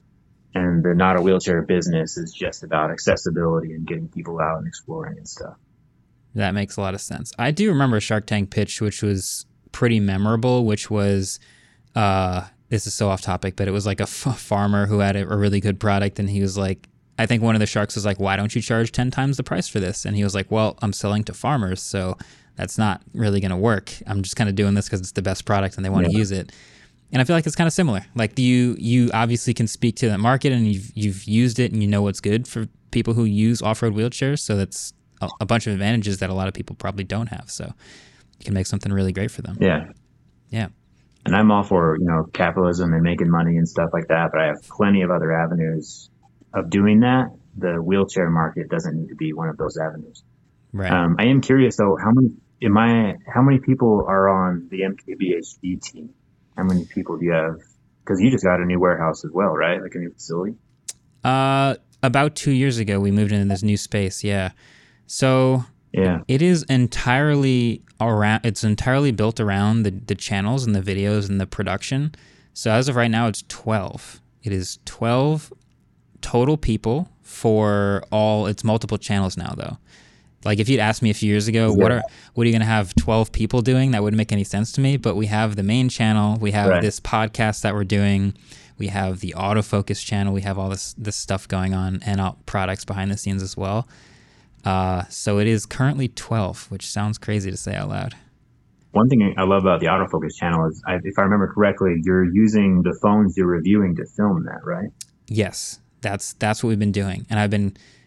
And the Not a Wheelchair business is just about accessibility and getting people out and exploring and stuff. That makes a lot of sense. I do remember a Shark Tank pitch, which was pretty memorable, which was, uh, this is so off topic, but it was like a f- farmer who had a, a really good product. And he was like, I think one of the sharks was like, why don't you charge ten times the price for this? And he was like, well, I'm selling to farmers, so that's not really going to work. I'm just kind of doing this because it's the best product and they want to yeah. use it. And I feel like it's kind of similar. Like you, you obviously can speak to that market and you've you've used it and you know what's good for people who use off-road wheelchairs. So that's a, a bunch of advantages that a lot of people probably don't have. So you can make something really great for them. Yeah, yeah. And I'm all for, you know, capitalism and making money and stuff like that. But I have plenty of other avenues of doing that. The wheelchair market doesn't need to be one of those avenues. Right. Um, I am curious though, how many am I? How many people are on the M K B H D team? How many people do you have? Because you just got a new warehouse as well, right? Like a new facility? Uh, about two years ago, we moved into this new space, yeah. So yeah, it is entirely around, it's entirely built around the, the channels and the videos and the production. So as of right now, it's twelve. It is twelve total people for all, it's multiple channels now, though. Like if you'd asked me a few years ago, yeah. what are what are you going to have twelve people doing? That wouldn't make any sense to me. But we have the main channel. We have right. this podcast that we're doing. We have the autofocus channel. We have all this this stuff going on and all products behind the scenes as well. Uh, so it is currently twelve, which sounds crazy to say out loud. One thing I love about the autofocus channel is, I, if I remember correctly, you're using the phones you're reviewing to film that, right? Yes, that's that's what we've been doing. And I've been...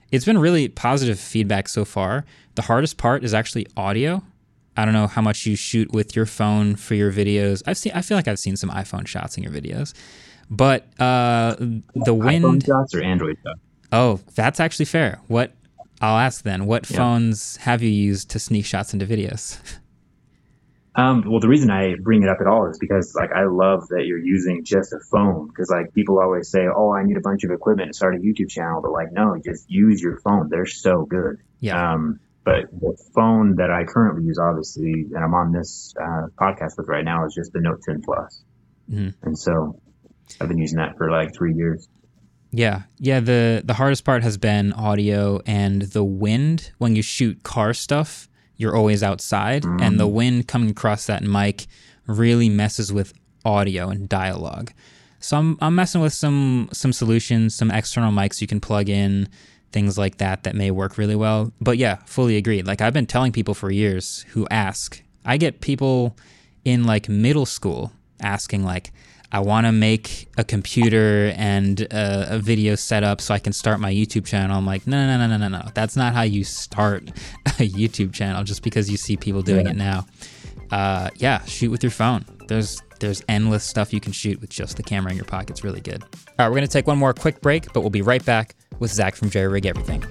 it's been really positive feedback so far. The hardest part is actually audio. I don't know how much you shoot with your phone for your videos. I've seen, I feel like I've seen some iPhone shots in your videos, but uh, the wind. iPhone shots or Android shots? Oh, that's actually fair. What I'll ask then, what Yeah. phones have you used to sneak shots into videos? Um, well, the reason I bring it up at all is because like I love that you're using just a phone, because like people always say, oh, I need a bunch of equipment to start a YouTube channel, but like no, just use your phone. They're so good. Yeah. Um, but the phone that I currently use, obviously, and I'm on this uh, podcast with right now, is just the Note ten Plus, Mhm. and so I've been using that for like three years. Yeah. Yeah. The, the hardest part has been audio and the wind. When you shoot car stuff, you're always outside, Mm-hmm. and the wind coming across that mic really messes with audio and dialogue. So I'm, I'm messing with some, some solutions, some external mics you can plug in, things like that that may work really well. But yeah, fully agreed. Like I've been telling people for years who ask, I get people in like middle school asking like, I want to make a computer and a, a video setup so I can start my YouTube channel. I'm like, no, no, no, no, no, no. That's not how you start a YouTube channel just because you see people doing Yeah. it now. Uh, yeah, shoot with your phone. There's there's endless stuff you can shoot with just the camera in your pocket. It's really good. All right, we're going to take one more quick break, but we'll be right back with Zach from Jerry Rig Everything.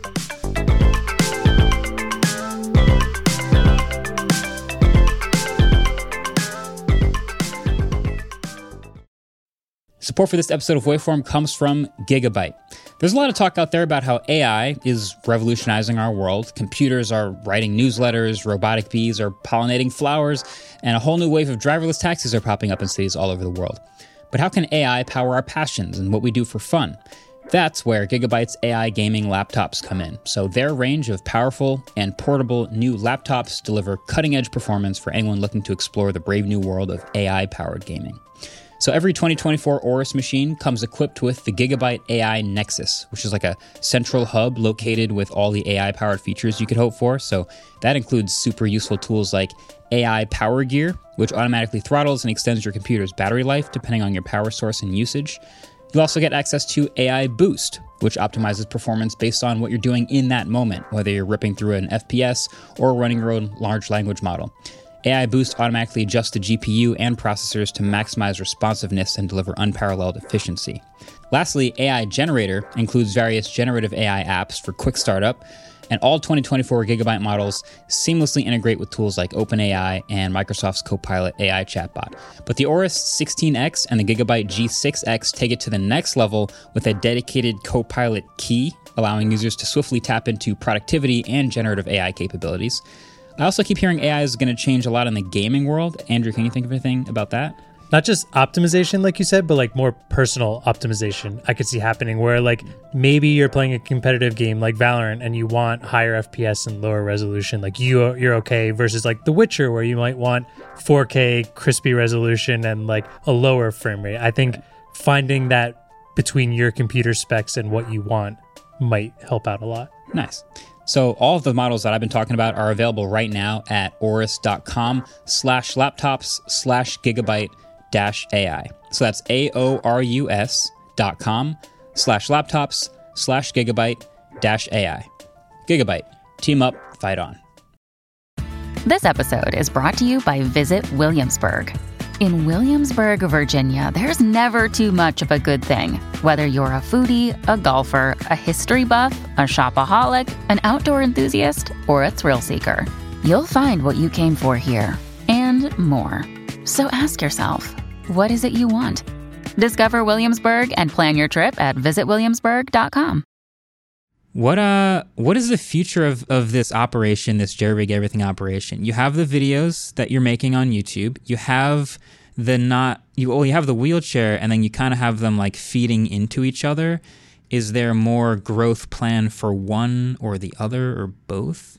Support for this episode of Waveform comes from Gigabyte. There's a lot of talk out there about how A I is revolutionizing our world. Computers are writing newsletters, robotic bees are pollinating flowers, and a whole new wave of driverless taxis are popping up in cities all over the world. But how can A I power our passions and what we do for fun? That's where Gigabyte's A I gaming laptops come in. So their range of powerful and portable new laptops deliver cutting-edge performance for anyone looking to explore the brave new world of A I-powered gaming. So every twenty twenty-four Aorus machine comes equipped with the Gigabyte A I Nexus, which is like a central hub located with all the A I-powered features you could hope for. So that includes super useful tools like A I Power Gear, which automatically throttles and extends your computer's battery life depending on your power source and usage. You'll also get access to A I Boost, which optimizes performance based on what you're doing in that moment, whether you're ripping through an F P S or running your own large language model. A I Boost automatically adjusts the G P U and processors to maximize responsiveness and deliver unparalleled efficiency. Lastly, A I Generator includes various generative A I apps for quick startup, and all twenty twenty-four Gigabyte models seamlessly integrate with tools like OpenAI and Microsoft's Copilot A I chatbot. But the Aorus sixteen X and the Gigabyte G six X take it to the next level with a dedicated Copilot key, allowing users to swiftly tap into productivity and generative A I capabilities. I also keep hearing A I is going to change a lot in the gaming world. Andrew, can you think of anything about that? Not just optimization, like you said, but like more personal optimization I could see happening where like maybe you're playing a competitive game like Valorant and you want higher F P S and lower resolution. Like you, you're okay versus like The Witcher where you might want four K crispy resolution and like a lower frame rate. I think finding that between your computer specs and what you want might help out a lot. Nice. So all of the models that I've been talking about are available right now at aorus.com slash laptops slash gigabyte dash AI. So that's A-O-R-U-S dot com slash laptops slash gigabyte dash AI. Gigabyte. Team up, fight on. This episode is brought to you by Visit Williamsburg. In Williamsburg, Virginia, there's never too much of a good thing. Whether you're a foodie, a golfer, a history buff, a shopaholic, an outdoor enthusiast, or a thrill seeker, you'll find what you came for here and more. So ask yourself, what is it you want? Discover Williamsburg and plan your trip at visit williamsburg dot com. What uh what is the future of, of this operation, this Jerry Rig Everything operation? You have the videos that you're making on YouTube. You have the not you well, you have the wheelchair, and then you kind of have them like feeding into each other. Is there more growth plan for one or the other or both?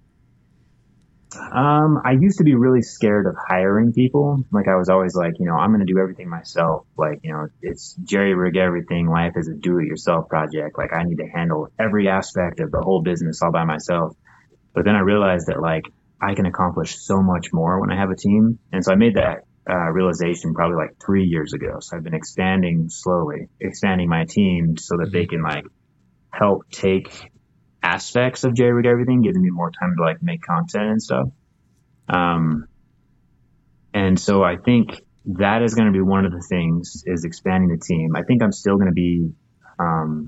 Um, I used to be really scared of hiring people. Like I was always like, you know, I'm going to do everything myself. Like, you know, it's Jerry Rig Everything. Life is a do-it-yourself project. Like I need to handle every aspect of the whole business all by myself. But then I realized that like I can accomplish so much more when I have a team. And so I made that uh, realization probably like three years ago. So I've been expanding slowly, expanding my team so that they can like help take aspects of Jerry Rig Everything, giving me more time to like make content and stuff. Um, and so I think that is going to be one of the things, is expanding the team. I think I'm still going to be, um,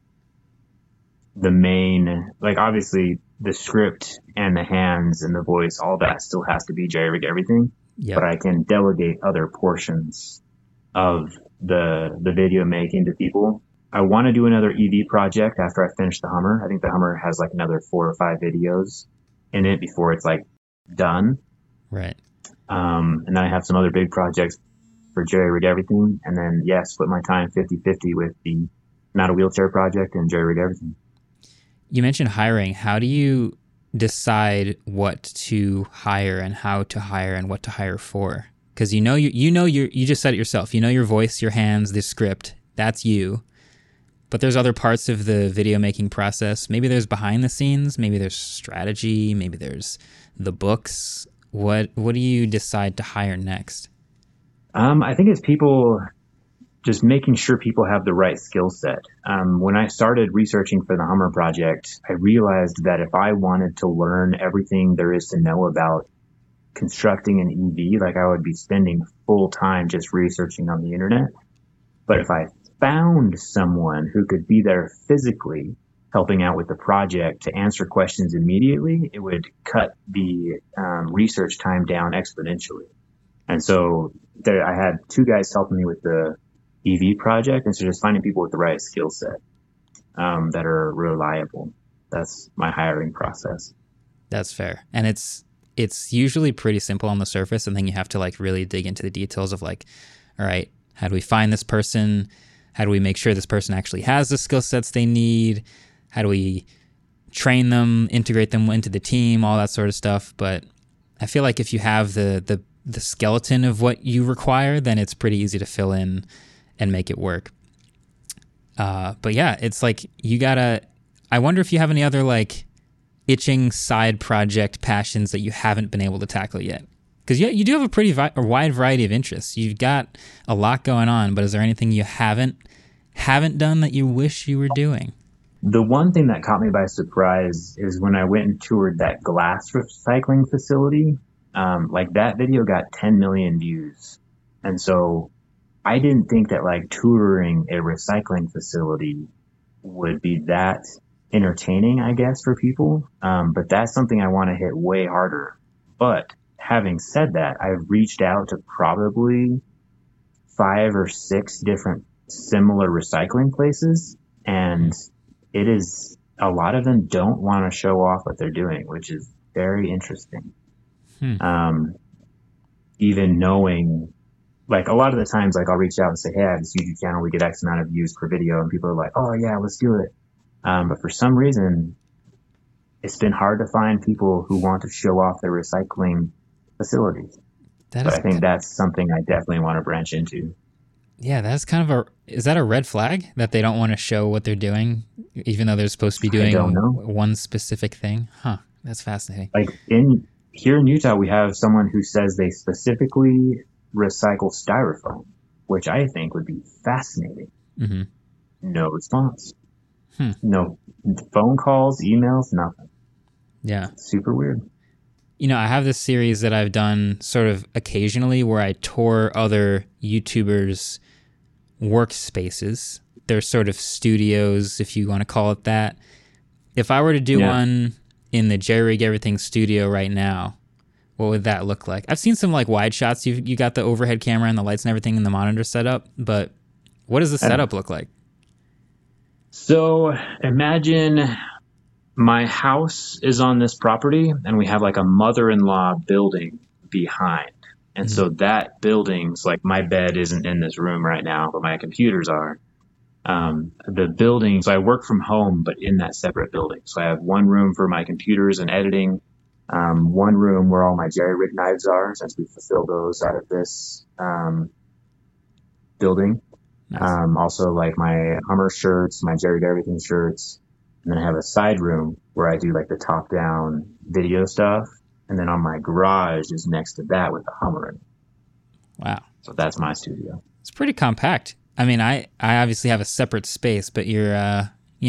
the main, like obviously the script and the hands and the voice, all that still has to be Jerry Rig Everything. Yep. But I can delegate other portions of the the video making to people. I want to do another E V project after I finish the Hummer. I think the Hummer has like another four or five videos in it before it's like done. Right. Um, and then I have some other big projects for Jerry Rig Everything. And then, yeah, split my time fifty-fifty with the Not a Wheelchair project and Jerry Rig Everything. You mentioned hiring. How do you decide what to hire and how to hire and what to hire for? Because you know you you know you you just said it yourself. You know your voice, your hands, the script. That's you. But there's other parts of the video making process. Maybe there's behind the scenes. Maybe there's strategy. Maybe there's the books. What what do you decide to hire next? Um, I think it's people. Just making sure people have the right skill set. Um, when I started researching for the Hummer project, I realized that if I wanted to learn everything there is to know about constructing an E V, like I would be spending full time just researching on the internet. But if I found someone who could be there physically helping out with the project to answer questions immediately, it would cut the um, research time down exponentially. And so there, I had two guys helping me with the E V project, and so just finding people with the right skill set um, that are reliable. That's my hiring process. That's fair. And it's it's usually pretty simple on the surface, and then you have to like really dig into the details of like, all right, how do we find this person? How do we make sure this person actually has the skill sets they need? How do we train them, integrate them into the team, all that sort of stuff. But I feel like if you have the the the skeleton of what you require, then it's pretty easy to fill in and make it work. Uh, but yeah, it's like you gotta, I wonder if you have any other like itching side project passions that you haven't been able to tackle yet. Because yeah, you do have a pretty vi- a wide variety of interests. You've got a lot going on, but is there anything you haven't haven't done that you wish you were doing? The one thing that caught me by surprise is when I went and toured that glass recycling facility. Um, like that video got ten million views. And so I didn't think that like touring a recycling facility would be that entertaining, I guess, for people. Um, but that's something I want to hit way harder. But having said that, I've reached out to probably five or six different similar recycling places, and it is, a lot of them don't want to show off what they're doing, which is very interesting. Hmm. Um, even knowing, like a lot of the times, like I'll reach out and say, hey, I have this YouTube channel, we get X amount of views per video, and people are like, oh yeah, let's do it. Um, but for some reason, it's been hard to find people who want to show off their recycling facilities. That but is I think that's something I definitely want to branch into. Yeah, that's kind of a, is that a red flag that they don't want to show what they're doing, even though they're supposed to be doing one specific thing? Huh, that's fascinating. Like in here in Utah, we have someone who says they specifically recycle styrofoam, which I think would be fascinating. Mm-hmm. No response. Hmm. No phone calls, emails, nothing. Yeah. Super weird. You know, I have this series that I've done sort of occasionally where I tour other YouTubers' workspaces. They're sort of studios, if you want to call it that. If I were to do yeah. one in the Jerry Rig Everything studio right now, what would that look like? I've seen some like wide shots. You you got the overhead camera and the lights and everything and the monitor set up, but what does the setup look like? So imagine my house is on this property and we have like a mother-in-law building behind. And mm-hmm. so that building's like, my bed isn't in this room right now, but my computers are. Um, the building, so I work from home, but in that separate building. So I have one room for my computers and editing, um, one room where all my Jerry Rig knives are, since we fulfill those out of this um, building. Nice. Um, also like my Hummer shirts, my Jerry Rig Everything shirts. And then I have a side room where I do like the top down video stuff. And then on my garage is next to that with the Hummer in it. Wow. So that's my studio. It's pretty compact. I mean, I, I obviously have a separate space, but you're, uh, you know,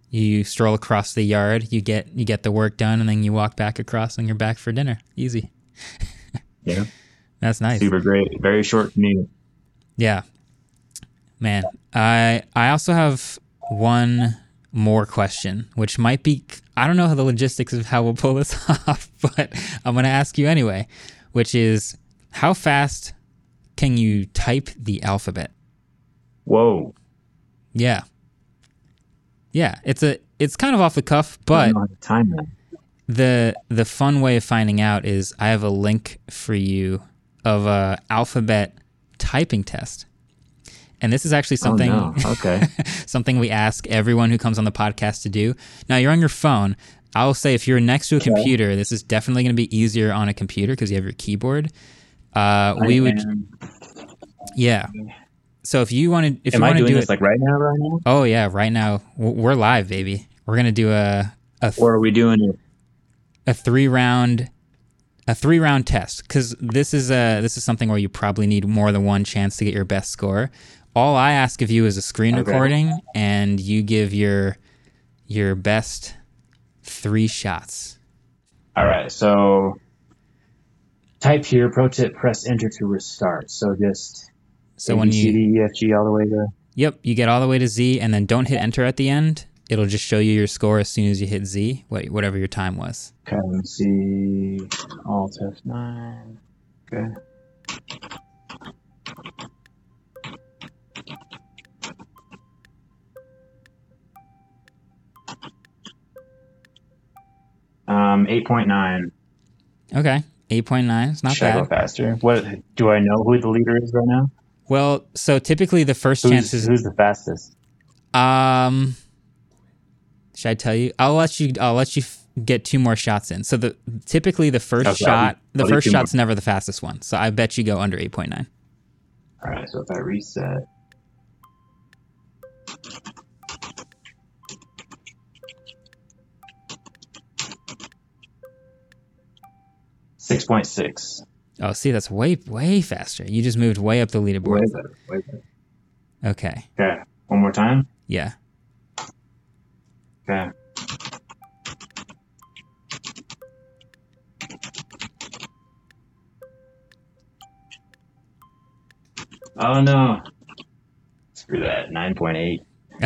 You stroll across the yard, you get you get the work done, and then you walk back across and you're back for dinner. Easy. Yeah. That's nice. Super great. Very short commute. Yeah. Man, I I also have one more question, which might be, I don't know how the logistics of how we'll pull this off, but I'm going to ask you anyway, which is, how fast can you type the alphabet? Whoa. Yeah. Yeah, it's a it's kind of off the cuff, but I don't know how to time that. the the fun way of finding out is I have a link for you of a alphabet typing test. And this is actually something oh, no. okay. something we ask everyone who comes on the podcast to do. Now, you're on your phone. I'll say if you're next to a okay. computer, this is definitely going to be easier on a computer because you have your keyboard. Uh, we I would am... Yeah. So if you wanted, if Am you I want to doing do this it, like right now, right now? Oh yeah, right now we're live, baby. We're gonna do a, a or are we doing it? a three round, a three round test because this is a this is something where you probably need more than one chance to get your best score. All I ask of you is a screen okay. recording, and you give your your best three shots. All right. So type here. Pro tip: press enter to restart. So just. So A, when B, you C, D, E, F, G all the way to... Yep, you get all the way to Z, and then don't hit enter at the end. It'll just show you your score as soon as you hit Z, whatever your time was. Okay, let me see. Alt F nine. Okay. Um, eight point nine. Okay, eight point nine. It's not Should bad. I go faster? What, do I know who the leader is right now? Well, so typically the first who's, chance is... Who's the fastest? Um, should I tell you? I'll let you. I'll let you f- get two more shots in. So the typically the first okay, shot, I'll, the I'll first shot's more. never the fastest one. So I bet you go under eight point nine. All right. So if I reset, six point six. Oh, see, that's way way faster. You just moved way up the leaderboard. Way better. Way better. Okay. Okay. One more time. Yeah. Okay. Oh no. Screw that. nine point eight.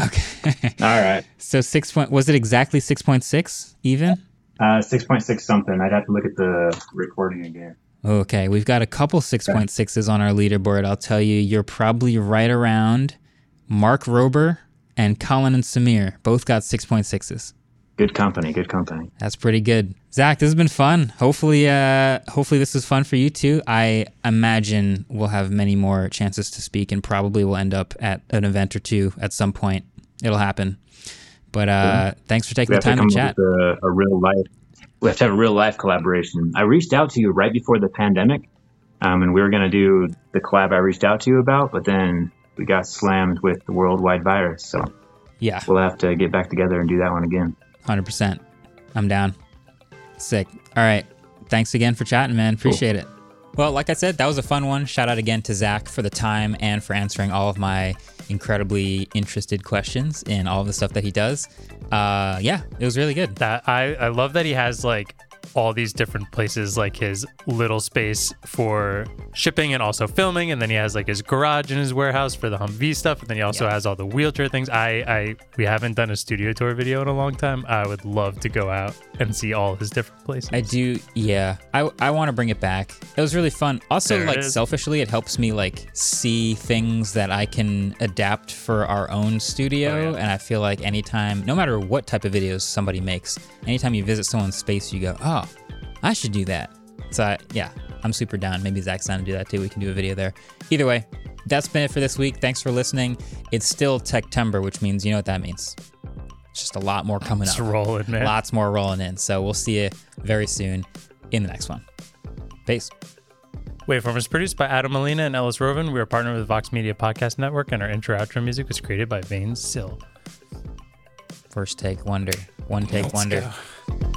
Okay. All right. So six point was it exactly six point six even? Uh six point six something. I'd have to look at the recording again. Okay, we've got a couple six point sixes on our leaderboard. I'll tell you, you're probably right around Mark Rober and Colin and Samir. Both got six point sixes. Good company, good company. That's pretty good. Zach, this has been fun. Hopefully, uh, hopefully this was fun for you too. I imagine we'll have many more chances to speak, and probably we'll end up at an event or two at some point. It'll happen. But uh, yeah. Thanks for taking we the time to, to chat. A, a real life. We have to have a real life collaboration. I reached out to you right before the pandemic, um, and we were going to do the collab I reached out to you about, but then we got slammed with the worldwide virus. So yeah, we'll have to get back together and do that one again. one hundred percent. I'm down. Sick. All right. Thanks again for chatting, man. Appreciate cool. it. Well, like I said, that was a fun one. Shout out again to Zach for the time and for answering all of my incredibly interested questions in all of the stuff that he does. Uh, yeah, it was really good. That I, I love that he has like all these different places, like his little space for shipping and also filming, and then he has like his garage and his warehouse for the Humvee stuff, and then he also yeah. has all the wheelchair things. I, I we haven't done a studio tour video in a long time. I would love to go out and see all his different places. I do, yeah. I I want to bring it back. It was really fun. Also, there like selfishly, it helps me like see things that I can adapt for our own studio, oh, yeah. and I feel like anytime, no matter what type of videos somebody makes, anytime you visit someone's space, you go, oh, I should do that. So I, yeah, I'm super down. Maybe Zach's down to do that too. We can do a video there. Either way, that's been it for this week. Thanks for listening. It's still Techtember, which means you know what that means. It's just a lot more coming it's up. rolling, man. Lots more rolling in. So we'll see you very soon in the next one. Peace. Waveform is produced by Adam Molina and Ellis Rovin. We are partnered with Vox Media Podcast Network, and our intro-outro music was created by Vane Sill. First take wonder. One take Let's wonder. Go.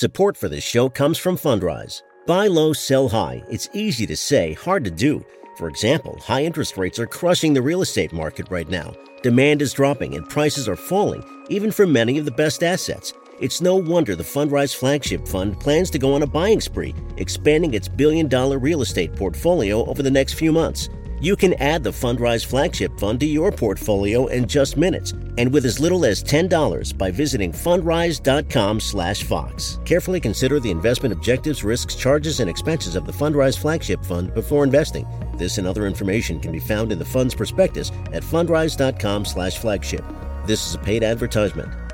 Support for this show comes from Fundrise. Buy low, sell high. It's easy to say, hard to do. For example, high interest rates are crushing the real estate market right now. Demand is dropping and prices are falling, even for many of the best assets. It's no wonder the Fundrise Flagship Fund plans to go on a buying spree, expanding its billion-dollar real estate portfolio over the next few months. You can add the Fundrise Flagship Fund to your portfolio in just minutes, and with as little as ten dollars by visiting fundrise.com slash Fox. Carefully consider the investment objectives, risks, charges, and expenses of the Fundrise Flagship Fund before investing. This and other information can be found in the fund's prospectus at fundrise.com slash flagship. This is a paid advertisement.